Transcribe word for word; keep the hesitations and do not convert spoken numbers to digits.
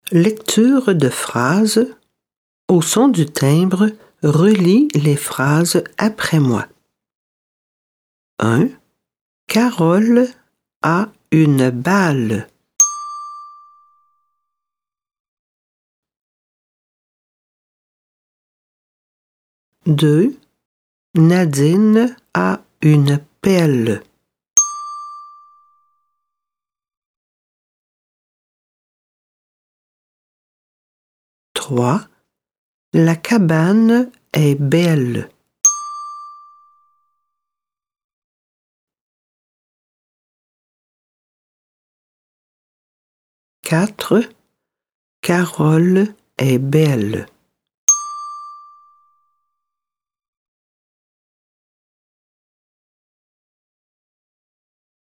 Lecture de phrases. Au son du timbre, relis les phrases après moi. un. Carole a une balle. deux. Nadine a une pelle. trois. La cabane est belle. quatre. Carole est belle.